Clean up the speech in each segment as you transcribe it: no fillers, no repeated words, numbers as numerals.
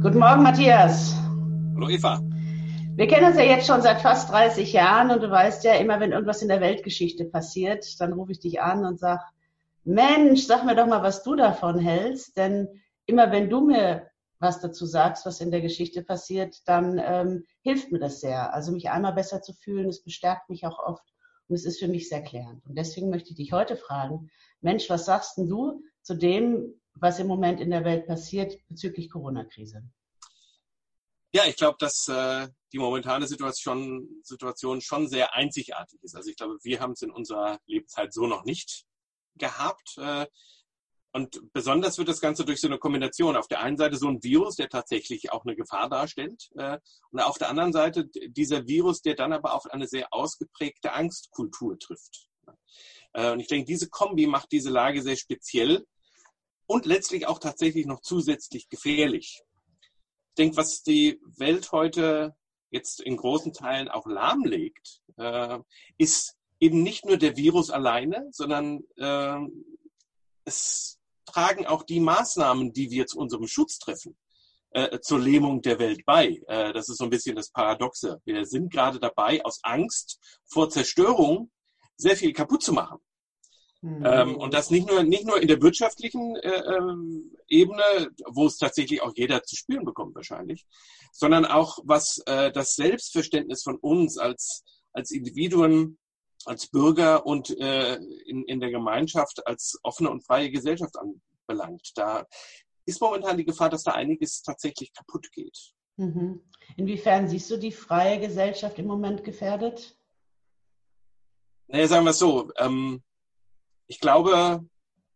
Guten Morgen, Matthias. Hallo Eva. Wir kennen uns ja jetzt schon seit fast 30 Jahren und du weißt ja, immer wenn irgendwas in der Weltgeschichte passiert, dann rufe ich dich an und sag, Mensch, sag mir doch mal, was du davon hältst, denn immer wenn du mir was dazu sagst, was in der Geschichte passiert, dann hilft mir das sehr. Also mich einmal besser zu fühlen, es bestärkt mich auch oft und es ist für mich sehr klärend. Und deswegen möchte ich dich heute fragen, Mensch, was sagst denn du zu dem, was im Moment in der Welt passiert bezüglich Corona-Krise? Ja, ich glaube, dass die momentane Situation schon sehr einzigartig ist. Also ich glaube, wir haben es in unserer Lebenszeit so noch nicht gehabt. Und besonders wird das Ganze durch so eine Kombination. Auf der einen Seite so ein Virus, der tatsächlich auch eine Gefahr darstellt. Und auf der anderen Seite dieser Virus, der dann aber auf eine sehr ausgeprägte Angstkultur trifft. Und ich denke, diese Kombi macht diese Lage sehr speziell und letztlich auch tatsächlich noch zusätzlich gefährlich. Ich denke, was die Welt heute jetzt in großen Teilen auch lahmlegt, ist eben nicht nur der Virus alleine, sondern es tragen auch die Maßnahmen, die wir zu unserem Schutz treffen, zur Lähmung der Welt bei. Das ist so ein bisschen das Paradoxe. Wir sind gerade dabei, aus Angst vor Zerstörung sehr viel kaputt zu machen. Und das nicht nur in der wirtschaftlichen Ebene, wo es tatsächlich auch jeder zu spüren bekommt wahrscheinlich, sondern auch was das Selbstverständnis von uns als Individuen, als Bürger und in der Gemeinschaft als offene und freie Gesellschaft anbelangt. Da ist momentan die Gefahr, dass da einiges tatsächlich kaputt geht. Mhm. Inwiefern siehst du die freie Gesellschaft im Moment gefährdet? Naja, sagen wir es so. Ich glaube,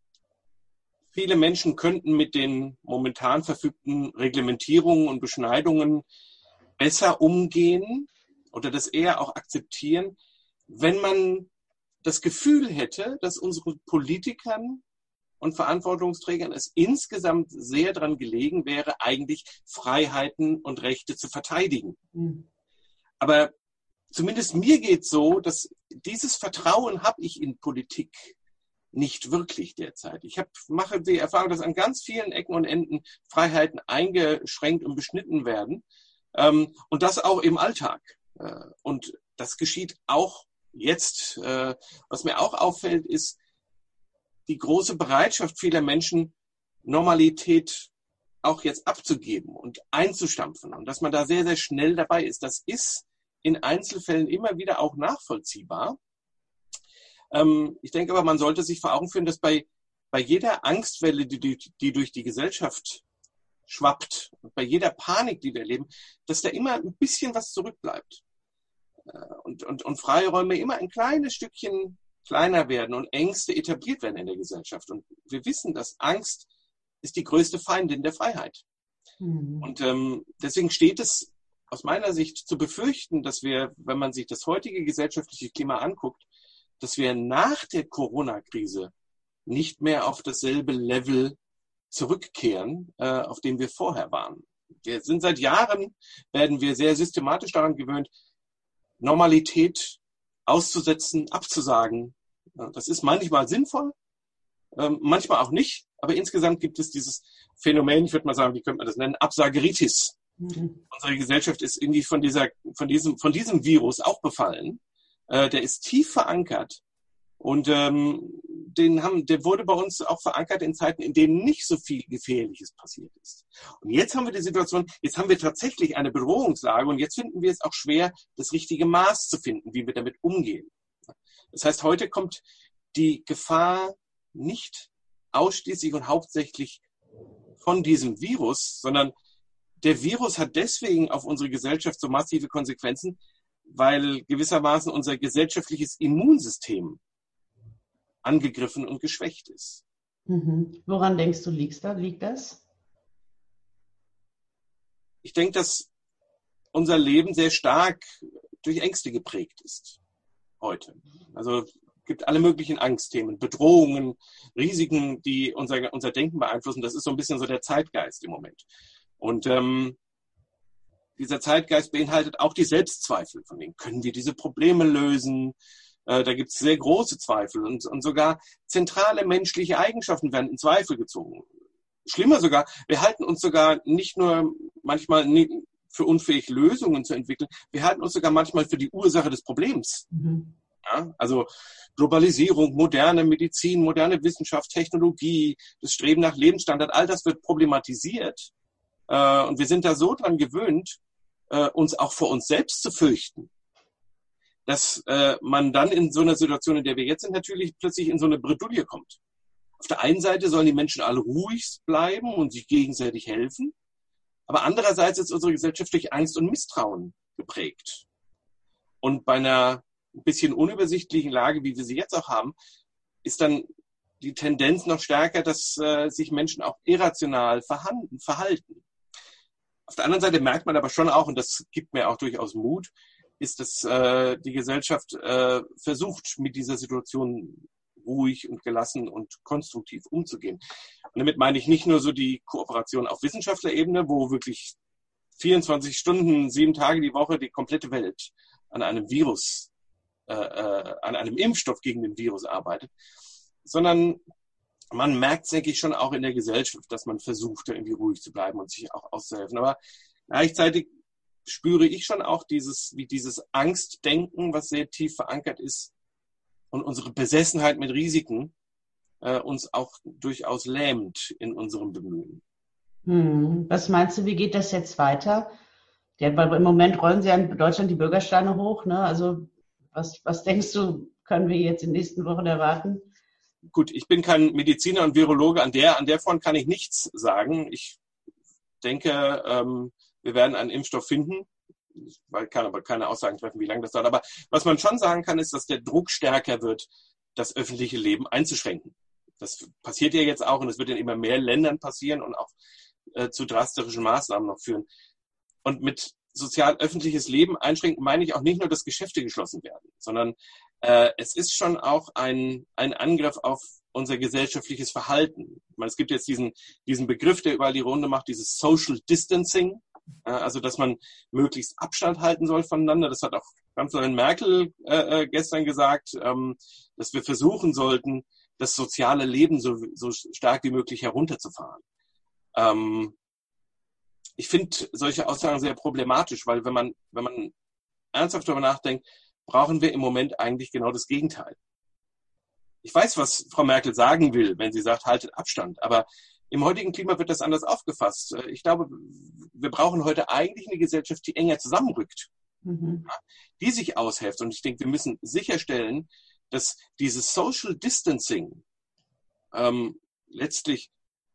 viele Menschen könnten mit den momentan verfügten Reglementierungen und Beschneidungen besser umgehen oder das eher auch akzeptieren, wenn man das Gefühl hätte, dass unseren Politikern und Verantwortungsträgern es insgesamt sehr daran gelegen wäre, eigentlich Freiheiten und Rechte zu verteidigen. Mhm. Aber zumindest mir geht es so, dass dieses Vertrauen habe ich in Politik nicht wirklich derzeit. Ich mache die Erfahrung, dass an ganz vielen Ecken und Enden Freiheiten eingeschränkt und beschnitten werden. Und das auch im Alltag. Und das geschieht auch jetzt. Was mir auch auffällt, ist die große Bereitschaft vieler Menschen, Normalität auch jetzt abzugeben und einzustampfen. Und dass man da sehr, sehr schnell dabei ist. Das ist in Einzelfällen immer wieder auch nachvollziehbar. Ich denke aber, man sollte sich vor Augen führen, dass bei jeder Angstwelle, die durch die Gesellschaft schwappt, und bei jeder Panik, die wir erleben, dass da immer ein bisschen was zurückbleibt. Und Freiräume immer ein kleines Stückchen kleiner werden und Ängste etabliert werden in der Gesellschaft. Und wir wissen, dass Angst ist die größte Feindin der Freiheit. Mhm. Und deswegen steht es aus meiner Sicht zu befürchten, dass wir, wenn man sich das heutige gesellschaftliche Klima anguckt, dass wir nach der Corona-Krise nicht mehr auf dasselbe Level zurückkehren, auf dem wir vorher waren. Wir sind seit Jahren, werden wir sehr systematisch daran gewöhnt, Normalität auszusetzen, abzusagen. Das ist manchmal sinnvoll, manchmal auch nicht, aber insgesamt gibt es dieses Phänomen, ich würde mal sagen, wie könnte man das nennen, Absageritis. Mhm. Unsere Gesellschaft ist irgendwie von diesem Virus auch befallen. Der ist tief verankert und der wurde bei uns auch verankert in Zeiten, in denen nicht so viel Gefährliches passiert ist. Und jetzt haben wir die Situation, jetzt haben wir tatsächlich eine Bedrohungslage und jetzt finden wir es auch schwer, das richtige Maß zu finden, wie wir damit umgehen. Das heißt, heute kommt die Gefahr nicht ausschließlich und hauptsächlich von diesem Virus, sondern der Virus hat deswegen auf unsere Gesellschaft so massive Konsequenzen, weil gewissermaßen unser gesellschaftliches Immunsystem angegriffen und geschwächt ist. Mhm. Woran denkst du, liegt das? Ich denke, dass unser Leben sehr stark durch Ängste geprägt ist heute. Also es gibt alle möglichen Angstthemen, Bedrohungen, Risiken, die unser Denken beeinflussen. Das ist so ein bisschen so der Zeitgeist im Moment. Und dieser Zeitgeist beinhaltet auch die Selbstzweifel. Von denen können wir diese Probleme lösen? Da gibt es sehr große Zweifel und sogar zentrale menschliche Eigenschaften werden in Zweifel gezogen. Schlimmer sogar, wir halten uns sogar nicht nur manchmal für unfähig, Lösungen zu entwickeln. Wir halten uns sogar manchmal für die Ursache des Problems. Mhm. Ja, also Globalisierung, moderne Medizin, moderne Wissenschaft, Technologie, das Streben nach Lebensstandard, all das wird problematisiert. Und wir sind da so dran gewöhnt, uns auch vor uns selbst zu fürchten, dass man dann in so einer Situation, in der wir jetzt sind, natürlich plötzlich in so eine Bredouille kommt. Auf der einen Seite sollen die Menschen alle ruhig bleiben und sich gegenseitig helfen, aber andererseits ist unsere Gesellschaft durch Angst und Misstrauen geprägt. Und bei einer ein bisschen unübersichtlichen Lage, wie wir sie jetzt auch haben, ist dann die Tendenz noch stärker, dass sich Menschen auch irrational verhalten. Auf der anderen Seite merkt man aber schon auch, und das gibt mir auch durchaus Mut, ist, dass die Gesellschaft versucht, mit dieser Situation ruhig und gelassen und konstruktiv umzugehen. Und damit meine ich nicht nur so die Kooperation auf Wissenschaftlerebene, wo wirklich 24 Stunden, 7 Tage die Woche die komplette Welt an einem Virus, an einem Impfstoff gegen den Virus arbeitet, sondern man merkt, denke ich, schon auch in der Gesellschaft, dass man versucht, da irgendwie ruhig zu bleiben und sich auch auszuhelfen. Aber gleichzeitig spüre ich schon auch dieses Angstdenken, was sehr tief verankert ist und unsere Besessenheit mit Risiken uns auch durchaus lähmt in unserem Bemühen. Was meinst du, wie geht das jetzt weiter? Ja, weil im Moment rollen sie ja in Deutschland die Bürgersteine hoch, ne? Also was denkst du, können wir jetzt in den nächsten Wochen erwarten? Gut, ich bin kein Mediziner und Virologe, an der Front kann ich nichts sagen. Ich denke, wir werden einen Impfstoff finden. Ich kann aber keine Aussagen treffen, wie lange das dauert. Aber was man schon sagen kann, ist, dass der Druck stärker wird, das öffentliche Leben einzuschränken. Das passiert ja jetzt auch und es wird in immer mehr Ländern passieren und auch zu drastischen Maßnahmen noch führen. Und mit sozial öffentliches Leben einschränken meine ich auch nicht nur, dass Geschäfte geschlossen werden, sondern es ist schon auch ein Angriff auf unser gesellschaftliches Verhalten. Ich meine, es gibt jetzt diesen Begriff, der überall die Runde macht, dieses Social Distancing, also dass man möglichst Abstand halten soll voneinander. Das hat auch Kanzlerin Merkel gestern gesagt, dass wir versuchen sollten, das soziale Leben so stark wie möglich herunterzufahren. Ich finde solche Aussagen sehr problematisch, weil wenn man ernsthaft darüber nachdenkt, brauchen wir im Moment eigentlich genau das Gegenteil. Ich weiß, was Frau Merkel sagen will, wenn sie sagt, haltet Abstand, aber im heutigen Klima wird das anders aufgefasst. Ich glaube, wir brauchen heute eigentlich eine Gesellschaft, die enger zusammenrückt, die sich aushilft. Und ich denke, wir müssen sicherstellen, dass dieses Social Distancing letztlich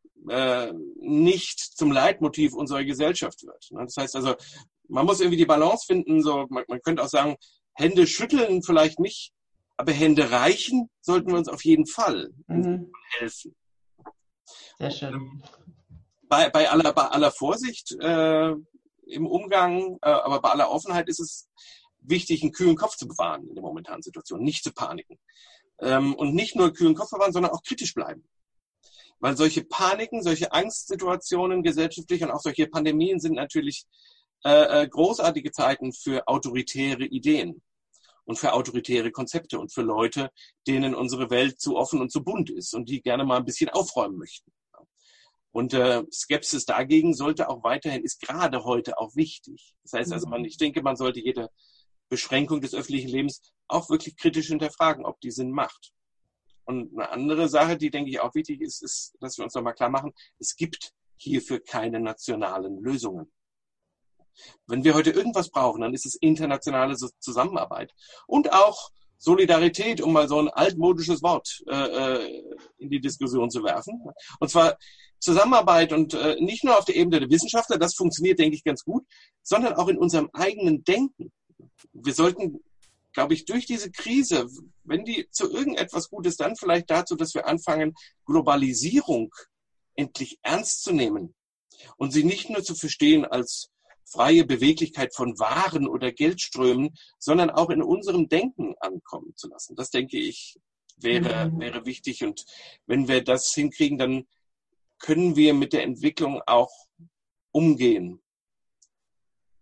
nicht zum Leitmotiv unserer Gesellschaft wird. Das heißt also, man muss irgendwie die Balance finden. So, man könnte auch sagen, Hände schütteln vielleicht nicht, aber Hände reichen sollten wir uns auf jeden Fall helfen. Sehr schön. Bei aller Vorsicht im Umgang, aber bei aller Offenheit ist es wichtig, einen kühlen Kopf zu bewahren in der momentanen Situation, nicht zu paniken. Und nicht nur kühlen Kopf bewahren, sondern auch kritisch bleiben. Weil solche Paniken, solche Angstsituationen gesellschaftlich und auch solche Pandemien sind natürlich großartige Zeiten für autoritäre Ideen und für autoritäre Konzepte und für Leute, denen unsere Welt zu offen und zu bunt ist und die gerne mal ein bisschen aufräumen möchten. Und Skepsis dagegen sollte auch weiterhin, ist gerade heute auch wichtig. Das heißt also, ich denke, man sollte jede Beschränkung des öffentlichen Lebens auch wirklich kritisch hinterfragen, ob die Sinn macht. Und eine andere Sache, die, denke ich, auch wichtig ist, ist, dass wir uns nochmal klar machen, es gibt hierfür keine nationalen Lösungen. Wenn wir heute irgendwas brauchen, dann ist es internationale Zusammenarbeit und auch Solidarität, um mal so ein altmodisches Wort in die Diskussion zu werfen. Und zwar Zusammenarbeit und nicht nur auf der Ebene der Wissenschaftler, das funktioniert, denke ich, ganz gut, sondern auch in unserem eigenen Denken. Wir sollten, glaube ich, durch diese Krise, wenn die zu irgendetwas gut ist, dann vielleicht dazu, dass wir anfangen, Globalisierung endlich ernst zu nehmen und sie nicht nur zu verstehen als freie Beweglichkeit von Waren oder Geldströmen, sondern auch in unserem Denken ankommen zu lassen. Das, denke ich, wäre wichtig. Und wenn wir das hinkriegen, dann können wir mit der Entwicklung auch umgehen.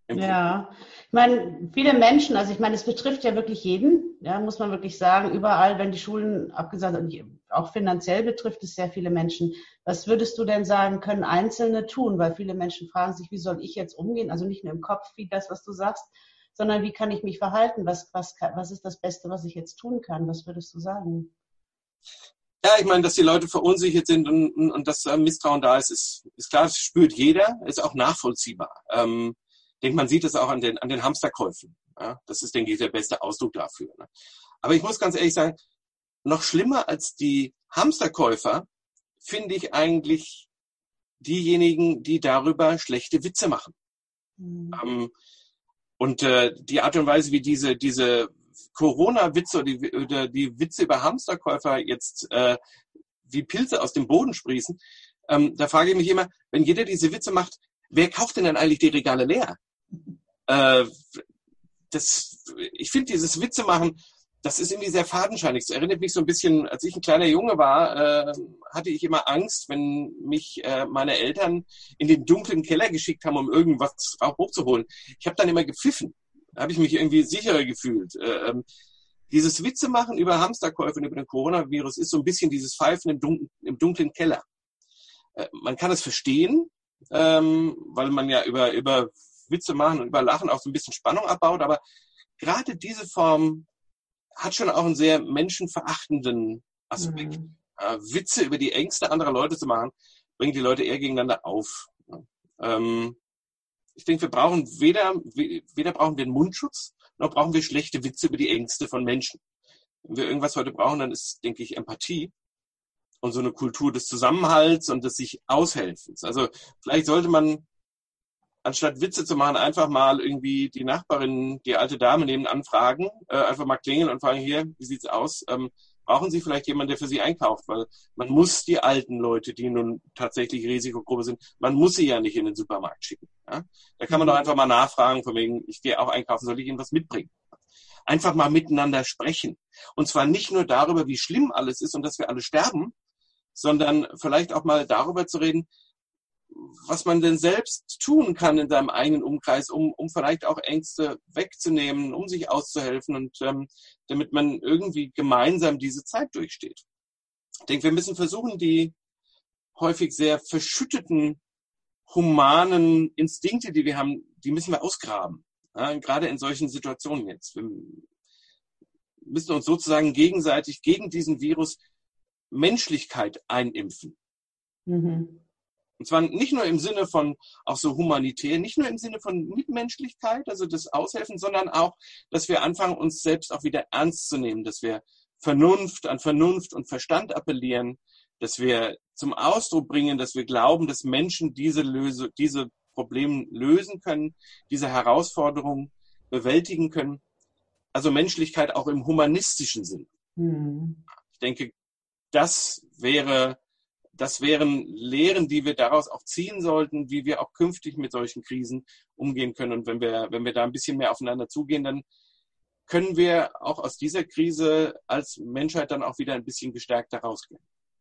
Ja, ich meine, viele Menschen, also ich meine, es betrifft ja wirklich jeden, ja, muss man wirklich sagen, überall, wenn die Schulen abgesagt sind, auch finanziell betrifft es sehr viele Menschen. Was würdest du denn sagen, können Einzelne tun? Weil viele Menschen fragen sich, wie soll ich jetzt umgehen? Also nicht nur im Kopf, wie das, was du sagst, sondern wie kann ich mich verhalten? Was ist das Beste, was ich jetzt tun kann? Was würdest du sagen? Ja, ich meine, dass die Leute verunsichert sind und dass Misstrauen da ist klar, das spürt jeder, ist auch nachvollziehbar. Ich denke, man sieht es auch an den Hamsterkäufen. Ja? Das ist, denke ich, der beste Ausdruck dafür. Ne? Aber ich muss ganz ehrlich sagen, noch schlimmer als die Hamsterkäufer finde ich eigentlich diejenigen, die darüber schlechte Witze machen. Mhm. Und die Art und Weise, wie diese Corona-Witze oder die Witze über Hamsterkäufer jetzt wie Pilze aus dem Boden sprießen, da frage ich mich immer, wenn jeder diese Witze macht, wer kauft denn dann eigentlich die Regale leer? Ich finde dieses Witze machen, das ist irgendwie sehr fadenscheinig. Es erinnert mich so ein bisschen, als ich ein kleiner Junge war, hatte ich immer Angst, wenn mich meine Eltern in den dunklen Keller geschickt haben, um irgendwas hochzuholen. Ich habe dann immer gepfiffen. Da habe ich mich irgendwie sicherer gefühlt. Dieses Witze machen über Hamsterkäufe und über den Coronavirus ist so ein bisschen dieses Pfeifen im dunklen Keller. Man kann es verstehen, weil man ja über Witze machen und über Lachen auch so ein bisschen Spannung abbaut, aber gerade diese Form hat schon auch einen sehr menschenverachtenden Aspekt. Witze über die Ängste anderer Leute zu machen, bringt die Leute eher gegeneinander auf. Ich denke, wir brauchen weder brauchen wir einen Mundschutz, noch brauchen wir schlechte Witze über die Ängste von Menschen. Wenn wir irgendwas heute brauchen, dann ist, denke ich, Empathie und so eine Kultur des Zusammenhalts und des sich Aushelfens. Also vielleicht sollte man, anstatt Witze zu machen, einfach mal irgendwie die Nachbarin, die alte Dame nebenan fragen, einfach mal klingeln und fragen, hier, wie sieht's aus? Brauchen Sie vielleicht jemanden, der für Sie einkauft? Weil man muss die alten Leute, die nun tatsächlich Risikogruppe sind, man muss sie ja nicht in den Supermarkt schicken. Ja? Da kann man doch einfach mal nachfragen, von wegen, ich gehe auch einkaufen, soll ich Ihnen was mitbringen? Einfach mal miteinander sprechen. Und zwar nicht nur darüber, wie schlimm alles ist und dass wir alle sterben, sondern vielleicht auch mal darüber zu reden, was man denn selbst tun kann in seinem eigenen Umkreis, um vielleicht auch Ängste wegzunehmen, um sich auszuhelfen und damit man irgendwie gemeinsam diese Zeit durchsteht. Ich denke, wir müssen versuchen, die häufig sehr verschütteten humanen Instinkte, die wir haben, die müssen wir ausgraben. Ja, gerade in solchen Situationen jetzt. Wir müssen uns sozusagen gegenseitig gegen diesen Virus Menschlichkeit einimpfen. Mhm. Und zwar nicht nur im Sinne von auch so humanitär, nicht nur im Sinne von Mitmenschlichkeit, also des Aushelfen, sondern auch, dass wir anfangen, uns selbst auch wieder ernst zu nehmen, dass wir an Vernunft und Verstand appellieren, dass wir zum Ausdruck bringen, dass wir glauben, dass Menschen diese Probleme lösen können, diese Herausforderungen bewältigen können. Also Menschlichkeit auch im humanistischen Sinn. Mhm. Ich denke, das wären Lehren, die wir daraus auch ziehen sollten, wie wir auch künftig mit solchen Krisen umgehen können. Und wenn wir da ein bisschen mehr aufeinander zugehen, dann können wir auch aus dieser Krise als Menschheit dann auch wieder ein bisschen gestärkter rausgehen.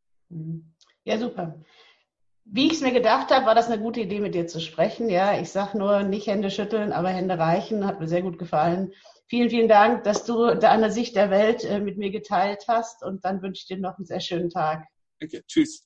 Ja, super. Wie ich es mir gedacht habe, war das eine gute Idee, mit dir zu sprechen. Ja, ich sage nur, nicht Hände schütteln, aber Hände reichen. Hat mir sehr gut gefallen. Vielen, vielen Dank, dass du deine Sicht der Welt mit mir geteilt hast. Und dann wünsche ich dir noch einen sehr schönen Tag. Okay, tschüss.